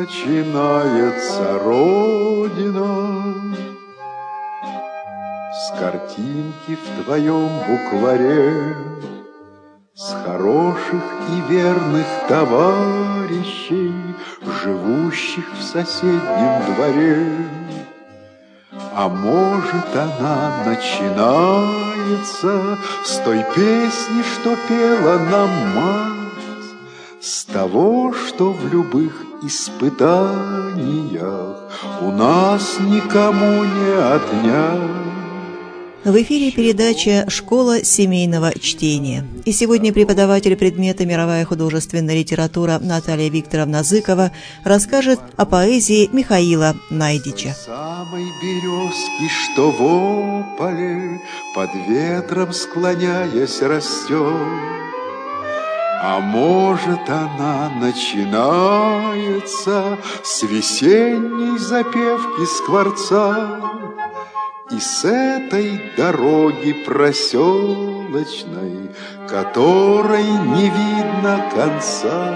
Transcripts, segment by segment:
начинается Родина. С картинки в твоем букваре, с хороших и верных товарищей, живущих в соседнем дворе. А может, она начинается с той песни, что пела нам мать, с того, что в любых испытаниях у нас никому не отнять. В эфире передача «Школа семейного чтения». И сегодня преподаватель предмета «Мировая художественная литература» Наталья Викторовна Зыкова расскажет о поэзии Михаила Найдича. Самой березки, что в ополе, под ветром склоняясь растет. А может, она начинается с весенней запевки скворца, и с этой дороги проселочной, которой не видно конца.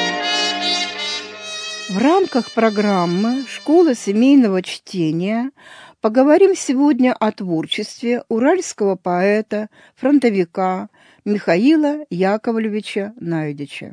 В рамках программы «Школа семейного чтения» поговорим сегодня о творчестве уральского поэта, фронтовика Михаила Яковлевича Найдича.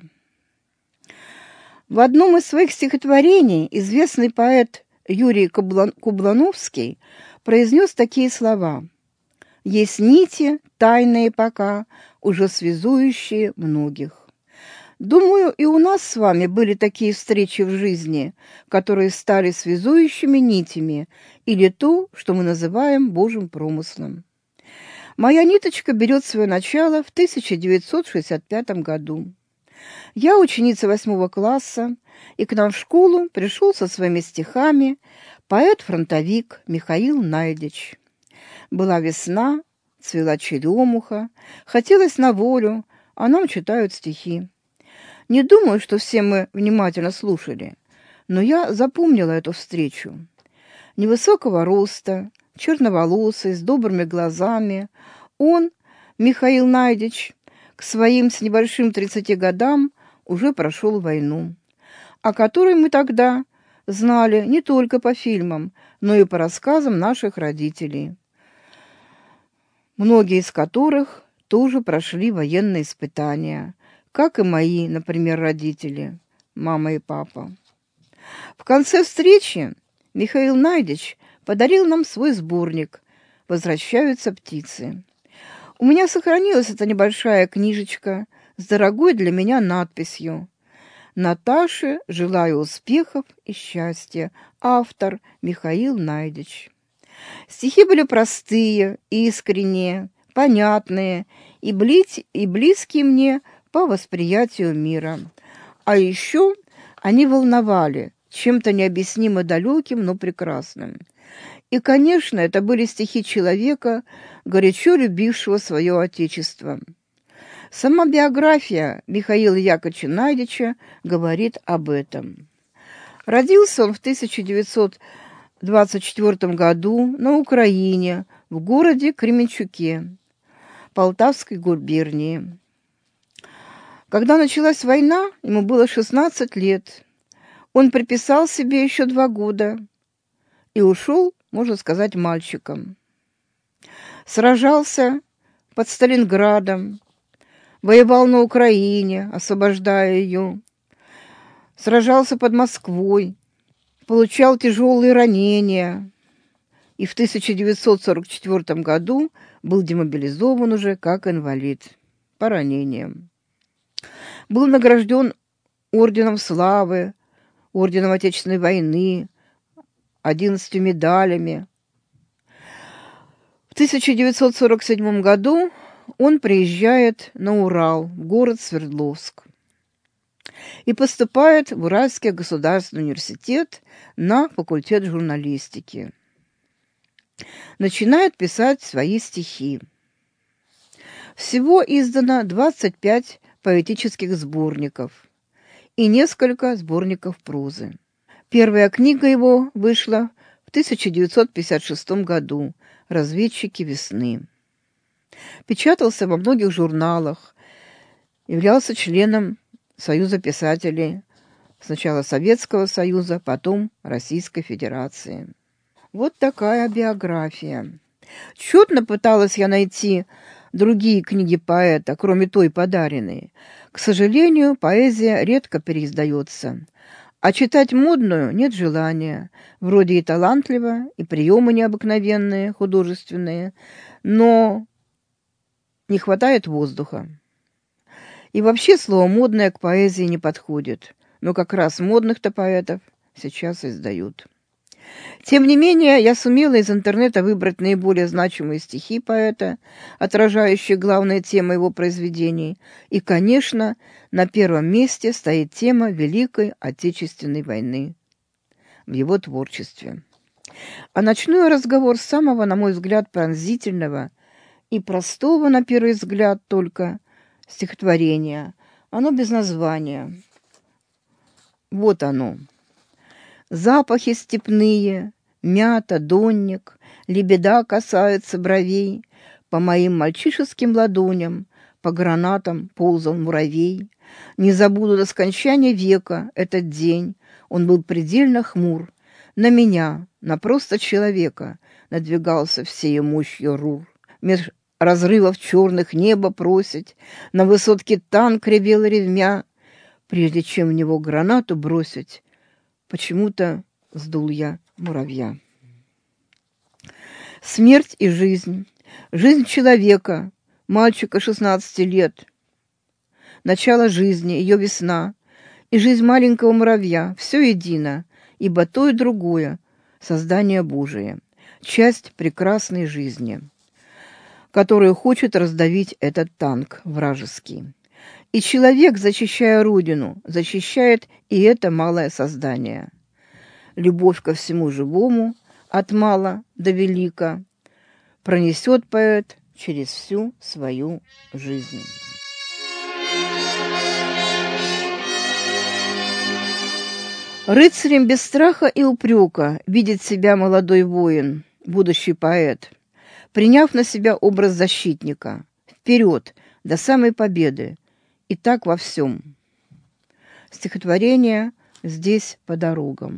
В одном из своих стихотворений известный поэт Юрий Кублановский произнес такие слова: «Есть нити, тайные пока, уже связующие многих». Думаю, и у нас с вами были такие встречи в жизни, которые стали связующими нитями, или то, что мы называем Божьим промыслом. Моя ниточка берет свое начало в 1965 году. Я ученица 8 класса, и к нам в школу пришел со своими стихами поэт-фронтовик Михаил Найдич. Была весна, цвела черемуха, хотелось на волю, а нам читают стихи. Не думаю, что все мы внимательно слушали, но я запомнила эту встречу. Невысокого роста, черноволосый, с добрыми глазами, он, Михаил Найдич, к своим с небольшим 30 годам уже прошел войну, о которой мы тогда знали не только по фильмам, но и по рассказам наших родителей, многие из которых тоже прошли военные испытания, как и мои, например, родители, мама и папа. В конце встречи Михаил Найдич подарил нам свой сборник «Возвращаются птицы». У меня сохранилась эта небольшая книжечка с дорогой для меня надписью: «Наташе желаю успехов и счастья. Автор Михаил Найдич». Стихи были простые, искренние, понятные и близкие мне по восприятию мира. А еще они волновали чем-то необъяснимо далеким, но прекрасным. И, конечно, это были стихи человека, горячо любившего свое отечество. Сама биография Михаила Яковлевича Найдича говорит об этом. Родился он в 1924 году на Украине, в городе Кременчуке, Полтавской губернии. Когда началась война, ему было 16 лет. Он приписал себе еще 2 года и ушел, можно сказать, мальчиком. Сражался под Сталинградом, воевал на Украине, освобождая ее, сражался под Москвой, получал тяжелые ранения и в 1944 году был демобилизован уже как инвалид по ранениям. Был награжден орденом Славы, орденом Отечественной войны, 11 медалями. В 1947 году он приезжает на Урал, в город Свердловск, и поступает в Уральский государственный университет на факультет журналистики. Начинает писать свои стихи. Всего издано 25 поэтических сборников и несколько сборников прозы. Первая книга его вышла в 1956 году «Разведчики весны». Печатался во многих журналах, являлся членом Союза писателей Сначала Советского Союза, потом Российской Федерации. Вот такая биография. Тщетно пыталась я найти другие книги поэта, кроме той подаренной. К сожалению, поэзия редко переиздается. А читать модную нет желания. Вроде и талантливо, и приемы необыкновенные, художественные, но не хватает воздуха. И вообще слово «модное» к поэзии не подходит. Но как раз модных-то поэтов сейчас издают. Тем не менее, я сумела из интернета выбрать наиболее значимые стихи поэта, отражающие главные темы его произведений. И, конечно, на первом месте стоит тема Великой Отечественной войны в его творчестве. А начну я разговор с самого, на мой взгляд, пронзительного и простого, на первый взгляд, только стихотворения. Оно без названия. Вот оно. Запахи степные, мята, донник, лебеда касаются бровей, по моим мальчишеским ладоням, по гранатам ползал муравей. Не забуду до скончания века этот день, он был предельно хмур. На меня, на просто человека, надвигался всею мощью рур. Меж разрывов черных небо просить, на высотке танк ревел ревмя, прежде чем в него гранату бросить, почему-то сдул я муравья. Смерть и жизнь. Жизнь человека, мальчика 16 лет. Начало жизни, ее весна. И жизнь маленького муравья. Все едино, ибо то и другое — создание Божие. Часть прекрасной жизни, которую хочет раздавить этот танк вражеский. И человек, защищая Родину, защищает и это малое создание. Любовь ко всему живому, от мала до велика, пронесет поэт через всю свою жизнь. Рыцарем без страха и упрека видит себя молодой воин, будущий поэт, приняв на себя образ защитника. Вперед, до самой победы. И так во всем. Стихотворение «Здесь по дорогам».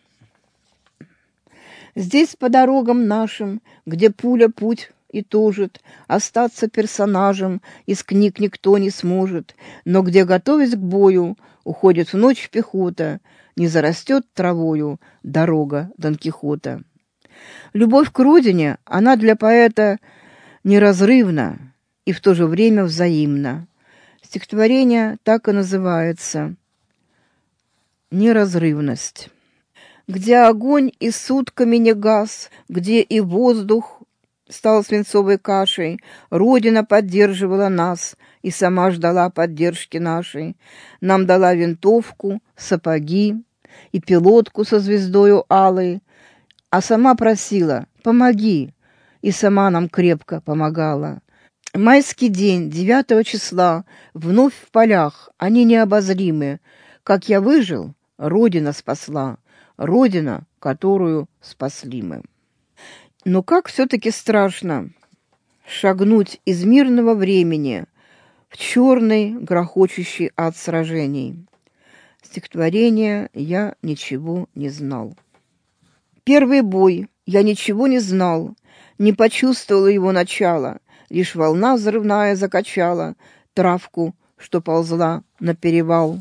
Здесь по дорогам нашим, где пуля путь итожит, остаться персонажем из книг никто не сможет, но где, готовясь к бою, уходит в ночь пехота, не зарастет травою дорога Дон Кихота. Любовь к родине, она для поэта неразрывна и в то же время взаимна. Стихотворение так и называется «Неразрывность». Где огонь и сутками не гас, где и воздух стал свинцовой кашей, Родина поддерживала нас и сама ждала поддержки нашей. Нам дала винтовку, сапоги и пилотку со звездою алой, а сама просила «помоги», и сама нам крепко помогала. Майский день, 9 числа, вновь в полях, они необозримы. Как я выжил, Родина спасла, Родина, которую спасли мы. Но как все-таки страшно шагнуть из мирного времени в черный, грохочущий ад сражений. Стихотворение «Я ничего не знал». Первый бой, я ничего не знал, не почувствовала его начала, лишь волна взрывная закачала травку, что ползла на перевал.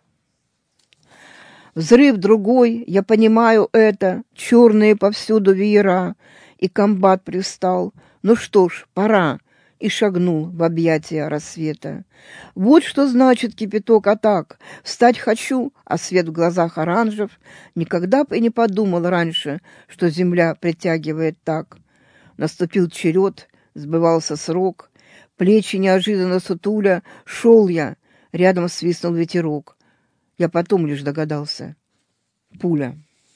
Взрыв другой, я понимаю это, черные повсюду веера, и комбат привстал. Ну что ж, пора, и шагнул в объятия рассвета. Вот что значит кипяток атак. Встать хочу, а свет в глазах оранжев. Никогда бы и не подумал раньше, что земля притягивает так. Наступил черед, сбывался срок. Плечи неожиданно сутуля, шел я, рядом свистнул ветерок. Я потом лишь догадался. Пуля.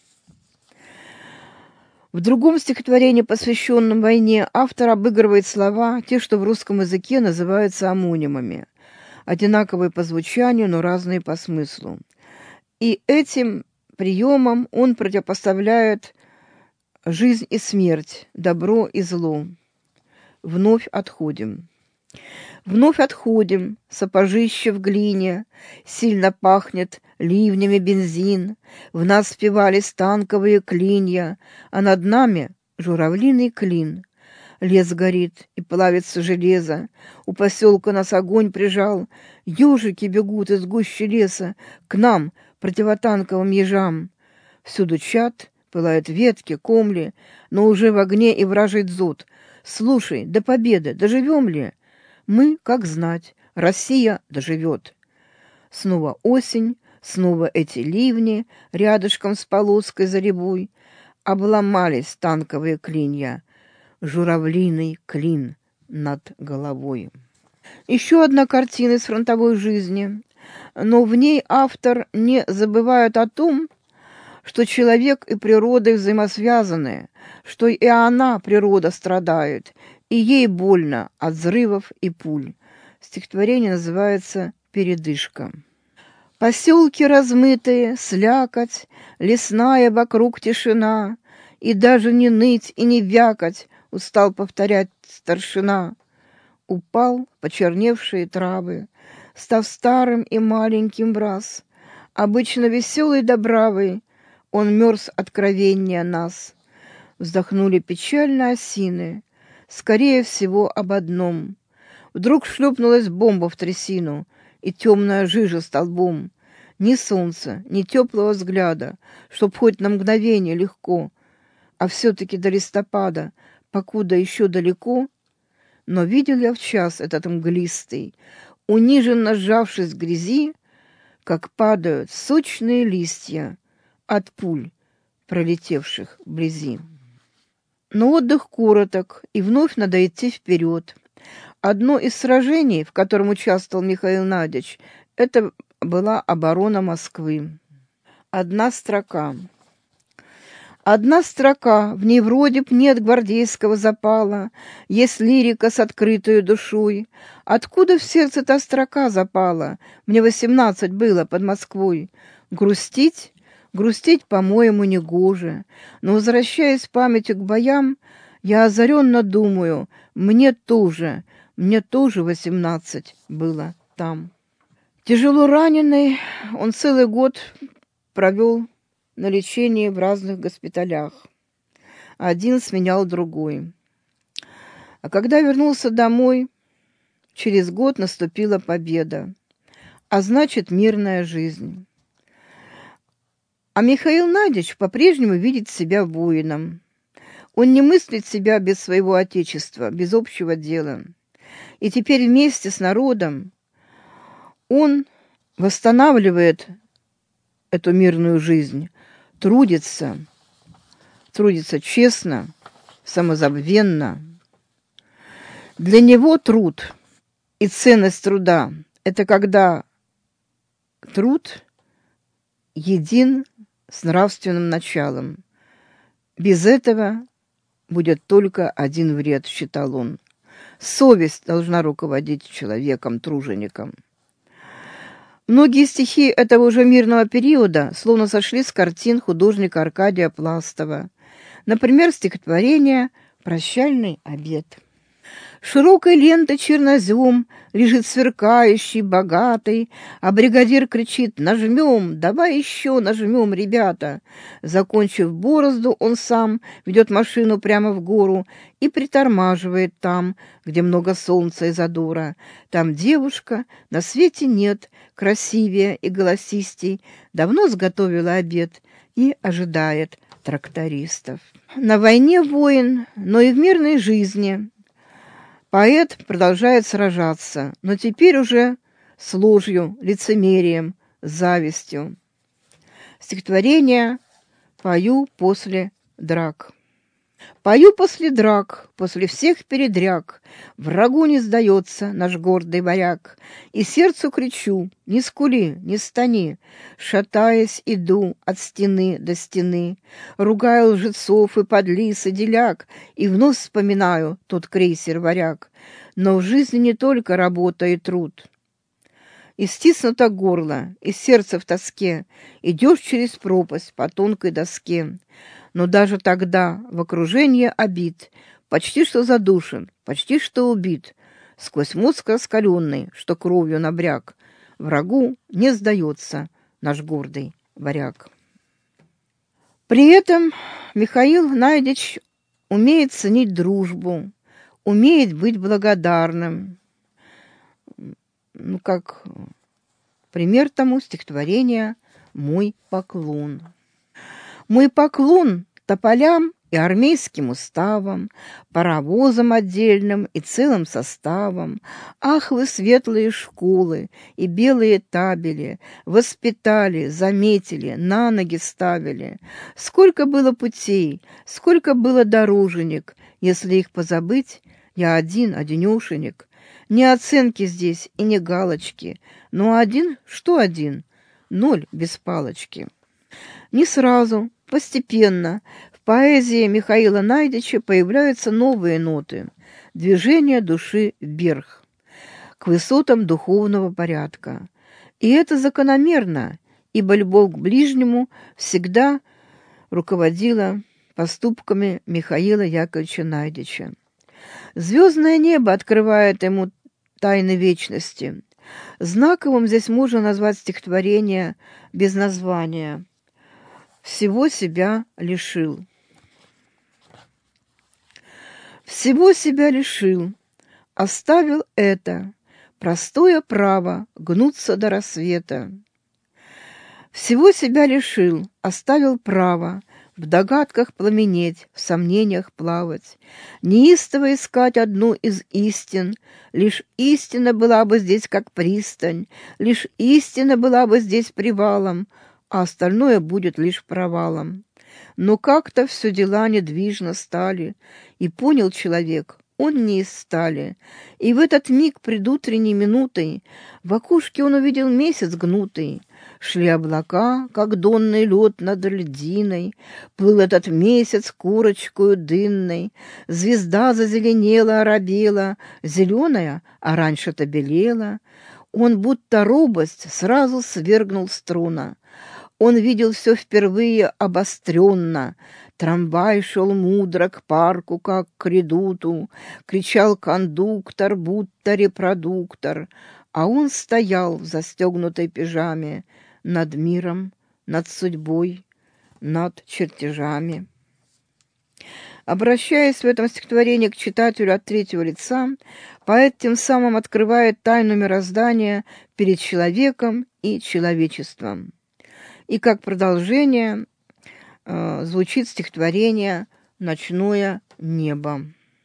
В другом стихотворении, посвященном войне, автор обыгрывает слова, те, что в русском языке называются амонимами. Одинаковые по звучанию, но разные по смыслу. И этим приемом он противопоставляет жизнь и смерть, добро и зло. Вновь отходим. Вновь отходим, сапожище в глине, сильно пахнет ливнями бензин, в нас впивались танковые клинья, а над нами журавлиный клин. Лес горит и плавится железо, у поселка нас огонь прижал, ежики бегут из гущи леса к нам, противотанковым ежам. Всюду чад, пылают ветки, комли, но уже в огне и вражий дзот. Слушай, до победы доживем ли? Мы, как знать, Россия доживет. Снова осень, снова эти ливни, рядышком с полоской за рябой. Обломались танковые клинья, журавлиный клин над головой. Еще одна картина из фронтовой жизни, но в ней автор не забывает о том, что человек и природа взаимосвязаны, что и она, природа, страдает, и ей больно от взрывов и пуль. Стихотворение называется «Передышка». Поселки размытые, слякоть, лесная вокруг тишина, и даже не ныть и не вякать, устал повторять старшина. Упал почерневшие травы, став старым и маленьким враз. Обычно веселый да бравый, он мерз откровения нас. Вздохнули печально осины, скорее всего, об одном. Вдруг шлепнулась бомба в трясину, и темная жижа столбом. Ни солнца, ни теплого взгляда, чтоб хоть на мгновение легко, а все-таки до листопада, покуда еще далеко. Но видел я в час этот мглистый, униженно сжавшись в грязи, как падают сочные листья от пуль, пролетевших вблизи. Но отдых короток, и вновь надо идти вперед. Одно из сражений, в котором участвовал Михаил Надич, это была оборона Москвы. Одна строка. Одна строка, в ней вроде б нет гвардейского запала, есть лирика с открытой душой. Откуда в сердце та строка запала? Мне 18 было под Москвой. Грустить? Грустить, по-моему, негоже. Но, возвращаясь памятью к боям, я озаренно думаю, мне тоже 18 было там. Тяжело раненый, он целый год провел на лечении в разных госпиталях. Один сменял другой. А когда вернулся домой, через год наступила победа, а значит, мирная жизнь. А Михаил Надич по-прежнему видит себя воином. Он не мыслит себя без своего отечества, без общего дела. И теперь вместе с народом он восстанавливает эту мирную жизнь, трудится честно, самозабвенно. Для него труд и ценность труда – это когда труд един с нравственным началом. Без этого будет только один вред, считал он. Совесть должна руководить человеком, тружеником. Многие стихи этого уже мирного периода словно сошли с картин художника Аркадия Пластова. Например, стихотворение «Прощальный обед». Широкой лентой чернозем лежит сверкающий, богатый, а бригадир кричит: «Нажмем, давай еще нажмем, ребята!» Закончив борозду, он сам ведет машину прямо в гору и притормаживает там, где много солнца и задора. Там девушка, на свете нет, красивее и голосистей, давно сготовила обед и ожидает трактористов. На войне воин, но и в мирной жизни поэт продолжает сражаться, но теперь уже с ложью, лицемерием, завистью. Стихотворение «Пою после драк». Пою после драк, после всех передряг, врагу не сдается наш гордый варяг, и сердцу кричу: не скули, не стани, шатаясь, иду от стены до стены, ругаю лжецов и подлиц и деляк, и вновь вспоминаю тот крейсер-варяг. Но в жизни не только работа и труд. И стиснуто горло, и сердце в тоске, идешь через пропасть по тонкой доске. Но даже тогда, в окружении обид, почти что задушен, почти что убит, сквозь мозг раскаленный, что кровью набряк, врагу не сдается наш гордый варяг. При этом Михаил Найдич умеет ценить дружбу, умеет быть благодарным. Как пример тому стихотворение «Мой поклон». «Мой поклон тополям и армейским уставам, паровозам отдельным и целым составом. Ах, вы светлые школы и белые табели, воспитали, заметили, на ноги ставили. Сколько было путей, сколько было дороженек, если их позабыть, я одинешенек. Ни оценки здесь и ни галочки, но один, что один, 0 без палочки». Не сразу, постепенно в поэзии Михаила Найдича появляются новые ноты, движение души вверх, к высотам духовного порядка. И это закономерно, ибо любовь к ближнему всегда руководила поступками Михаила Яковлевича Найдича. Звездное небо открывает ему тайны вечности. Знаковым здесь можно назвать стихотворение без названия «Всего себя лишил». Всего себя лишил, оставил это простое право гнуться до рассвета. Всего себя лишил, оставил право в догадках пламенеть, в сомнениях плавать, неистово искать одну из истин. Лишь истина была бы здесь как пристань, лишь истина была бы здесь привалом, а остальное будет лишь провалом. Но как-то все дела недвижно стали, и понял человек, он не из стали. И в этот миг предутренней минутой в окошке он увидел месяц гнутый. Шли облака, как донный лед над льдиной, плыл этот месяц курочкою дынной. Звезда зазеленела, оробела, зеленая, а раньше-то белела. Он будто робость сразу свергнул с трона. Он видел все впервые обостренно. Трамвай шел мудро к парку, как к редуту. Кричал кондуктор, будто репродуктор. А он стоял в застегнутой пижаме над миром, над судьбой, над чертежами. Обращаясь в этом стихотворении к читателю от третьего лица, поэт тем самым открывает тайну мироздания перед человеком и человечеством. И как продолжение звучит стихотворение «Ночное небо».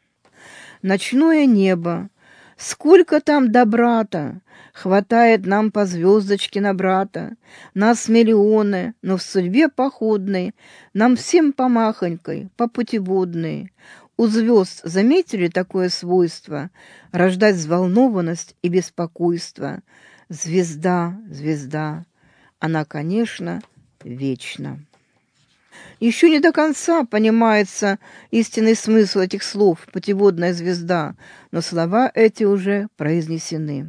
Ночное небо, сколько там добра-то, хватает нам по звездочке на брата. Нас миллионы, но в судьбе походной нам всем помахонькой, по путеводной. У звезд заметили такое свойство — рождать взволнованность и беспокойство. Звезда, звезда, она, конечно, вечна. Еще не до конца понимается истинный смысл этих слов «путеводная звезда», но слова эти уже произнесены.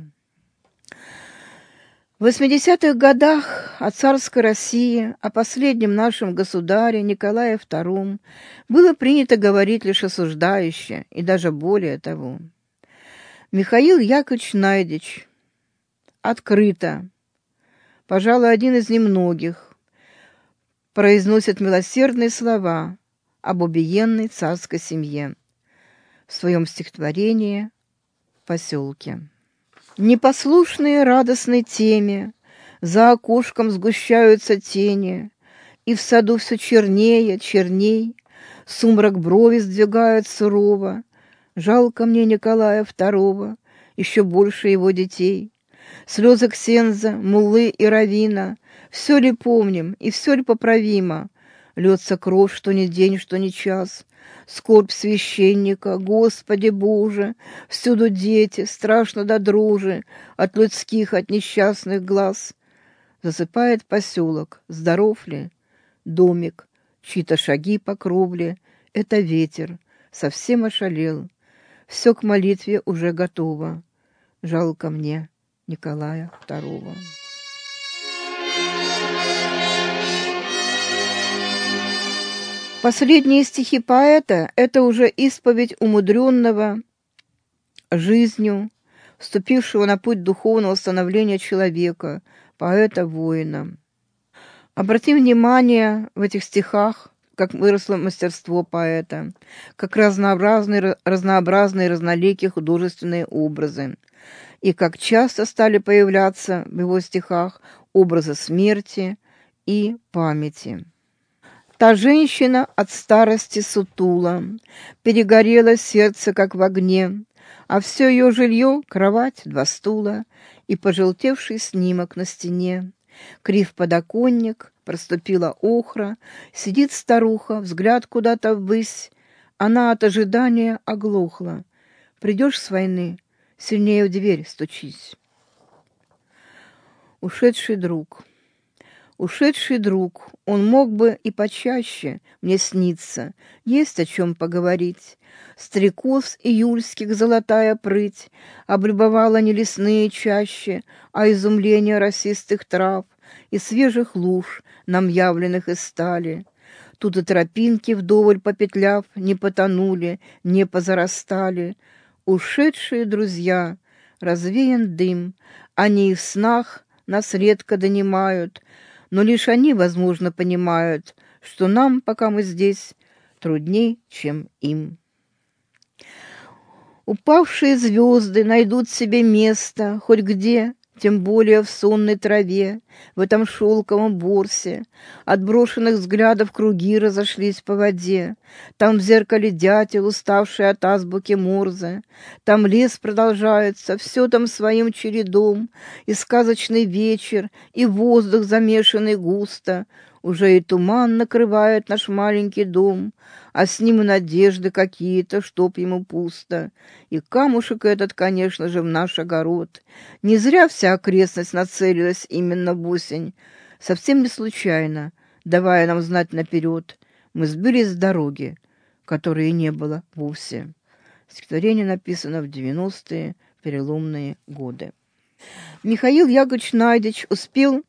В 80-х годах о царской России, о последнем нашем государе Николае II было принято говорить лишь осуждающе, и даже более того. Михаил Яковлевич Найдич открыто, пожалуй, один из немногих, произносит милосердные слова об убиенной царской семье в своем стихотворении «Поселке». Непослушные радостной теме за окошком сгущаются тени, и в саду все чернее, черней, сумрак брови сдвигают сурово. Жалко мне Николая II, еще больше его детей. Слезы ксенза, муллы и раввина, все ли помним и все ли поправимо? Льется кровь, что ни день, что ни час. Скорбь священника, Господи Боже, всюду дети, страшно до дрожи, от людских, от несчастных глаз. Засыпает поселок, здоров ли? Домик, чьи-то шаги по кровле, это ветер, совсем ошалел. Все к молитве уже готово. Жалко мне Николая II. Последние стихи поэта — это уже исповедь умудренного жизнью, вступившего на путь духовного становления человека, поэта-воина. Обратим внимание в этих стихах, как выросло мастерство поэта, как разнообразные, разноликие художественные образы, и как часто стали появляться в его стихах образы смерти и памяти. Та женщина от старости сутула, перегорело сердце, как в огне, а все ее жилье — кровать, 2 стула и пожелтевший снимок на стене. Крив подоконник, проступила охра, сидит старуха, взгляд куда-то ввысь. Она от ожидания оглохла. Придешь с войны, сильнее в дверь стучись. Ушедший друг. Ушедший друг, он мог бы и почаще мне сниться, есть о чем поговорить. Стрекоз июльских золотая прыть облюбовала не лесные чащи, а изумление росистых трав и свежих луж, нам явленных из стали. Тут и тропинки, вдоволь попетляв, не потонули, не позарастали. Ушедшие друзья, развеян дым, они и в снах нас редко донимают, но лишь они, возможно, понимают, что нам, пока мы здесь, трудней, чем им. Упавшие звезды найдут себе место хоть где, тем более в сонной траве, в этом шелковом борсе. От брошенных взглядов круги разошлись по воде. Там в зеркале дятел, уставший от азбуки Морзе. Там лес продолжается, все там своим чередом, и сказочный вечер, и воздух, замешанный густо. Уже и туман накрывает наш маленький дом, а с ним и надежды какие-то, чтоб ему пусто. И камушек этот, конечно же, в наш огород. Не зря вся окрестность нацелилась именно в осень. Совсем не случайно, давая нам знать наперед, мы сбились с дороги, которой и не было вовсе. Стихотворение написано в 90-е переломные годы. Михаил Яковлевич Найдеч успел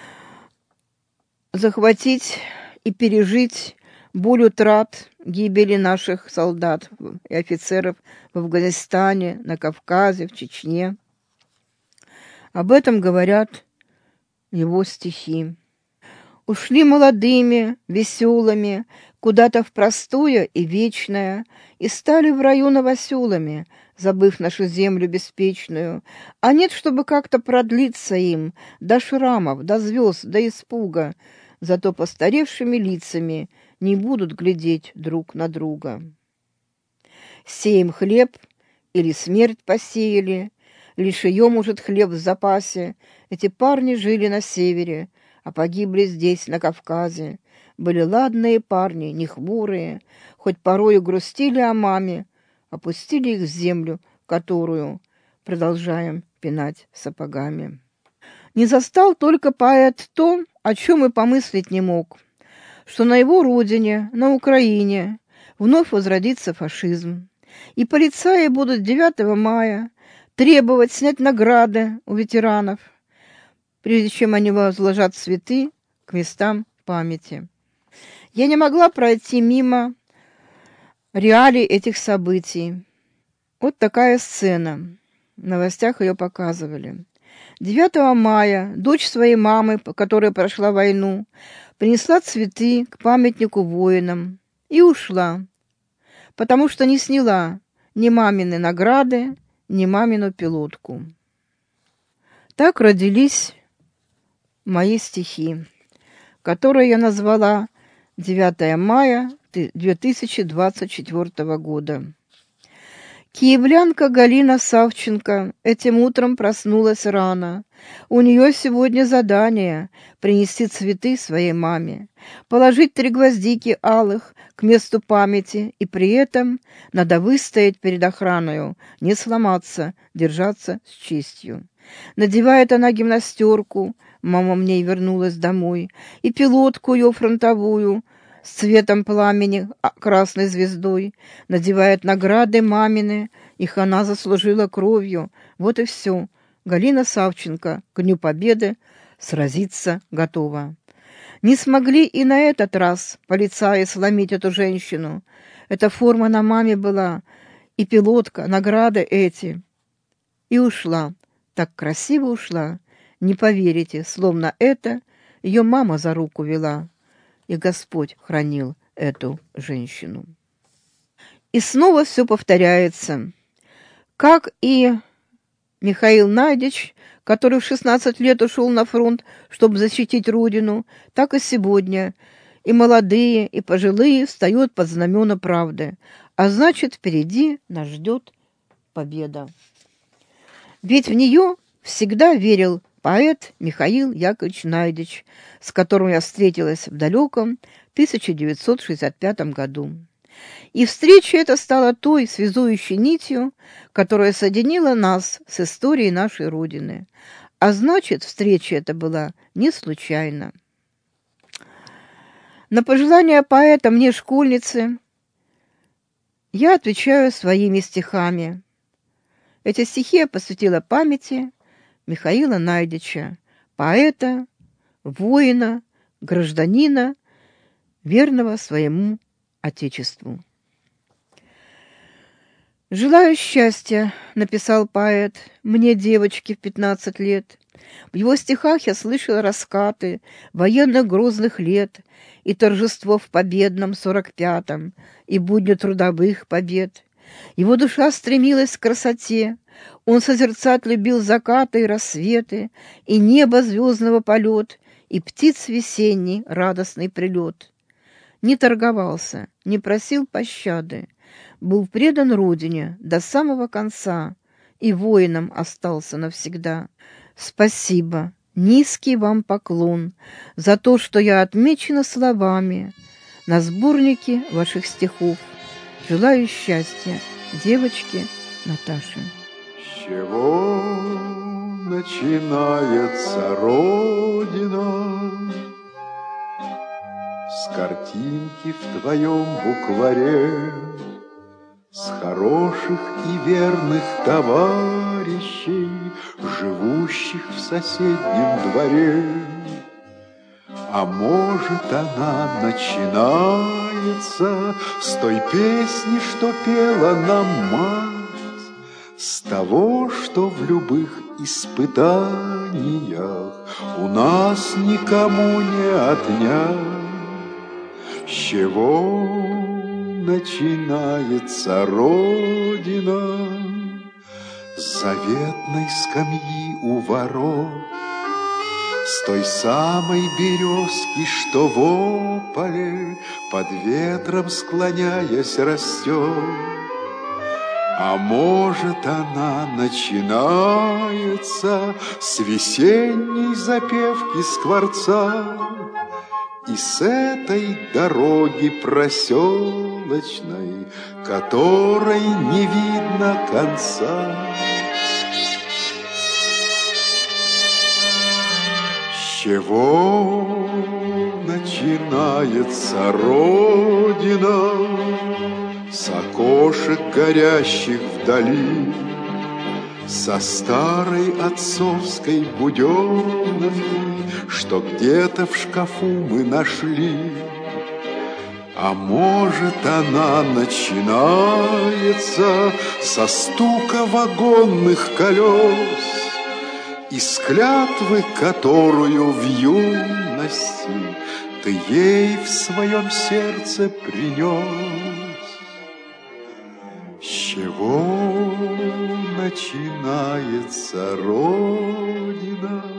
захватить и пережить боль утрат, гибели наших солдат и офицеров в Афганистане, на Кавказе, в Чечне. Об этом говорят его стихи. Ушли молодыми, веселыми, куда-то в простое и вечное, и стали в раю новоселами, забыв нашу землю беспечную. А нет, чтобы как-то продлиться им до шрамов, до звезд, до испуга, зато постаревшими лицами не будут глядеть друг на друга. Сеем хлеб или смерть посеяли, лишь ее, может, хлеб в запасе. Эти парни жили на севере, а погибли здесь, на Кавказе. Были ладные парни, не хмурые, хоть порою грустили о маме, опустили их в землю, которую продолжаем пинать сапогами. Не застал только поэт то, о чем и помыслить не мог, что на его родине, на Украине, вновь возродится фашизм, и полицаи будут 9 мая требовать снять награды у ветеранов, прежде чем они возложат цветы к местам памяти. Я не могла пройти мимо реалий этих событий. Вот такая сцена. В новостях ее показывали. 9 мая дочь своей мамы, которая прошла войну, принесла цветы к памятнику воинам и ушла, потому что не сняла ни мамины награды, ни мамину пилотку. Так родились мои стихи, которые я назвала 9 мая 2024 года. Киевлянка Галина Савченко этим утром проснулась рано. У нее сегодня задание — принести цветы своей маме, положить 3 гвоздики алых к месту памяти, и при этом надо выстоять перед охраною, не сломаться, держаться с честью. Надевает она гимнастерку, мама мне вернулась домой, и пилотку ее фронтовую с цветом пламени красной звездой, надевает награды мамины, их она заслужила кровью. Вот и все. Галина Савченко к Дню Победы сразиться готова. Не смогли и на этот раз полицаи сломить эту женщину. Эта форма на маме была, и пилотка, награды эти. И ушла, так красиво ушла, не поверите, словно это ее мама за руку вела, и Господь хранил эту женщину. И снова все повторяется. Как и Михаил Найдич, который в 16 лет ушел на фронт, чтобы защитить Родину, так и сегодня и молодые, и пожилые встают под знамена правды, а значит, впереди нас ждет победа. Ведь в нее всегда верил поэт Михаил Яковлевич Найдич, с которым я встретилась в далеком 1965 году. И встреча эта стала той связующей нитью, которая соединила нас с историей нашей Родины. А значит, встреча эта была не случайна. На пожелания поэта мне, школьницы, я отвечаю своими стихами. Эти стихи я посвятила памяти Михаила Найдича, поэта, воина, гражданина, верного своему Отечеству. «Желаю счастья», — написал поэт, — «мне, девочке в 15 лет». В его стихах я слышала раскаты военных грозных лет и торжество в победном 45-м, и будни трудовых побед. Его душа стремилась к красоте, он созерцать любил закаты и рассветы, и небо звездного полет, и птиц весенний радостный прилет. Не торговался, не просил пощады, был предан Родине до самого конца и воином остался навсегда. Спасибо, низкий вам поклон за то, что я отмечена словами на сборнике ваших стихов. Желаю счастья, девочке Наташе. С чего начинается Родина? С картинки в твоем букваре, с хороших и верных товарищей, живущих в соседнем дворе. А может, она начинается с той песни, что пела нам мать, с того, что в любых испытаниях у нас никому не отнять. С чего начинается Родина? С заветной скамьи у ворот, с той самой березки, что в ополе под ветром склоняясь растет. А может, она начинается с весенней запевки скворца и с этой дороги проселочной, которой не видно конца. С чего начинается Родина? С окошек, горящих вдали, со старой отцовской буденовки, что где-то в шкафу мы нашли. А может, она начинается со стука вагонных колес и с клятвы, которую в юности ты ей в своем сердце принес. С чего начинается Родина?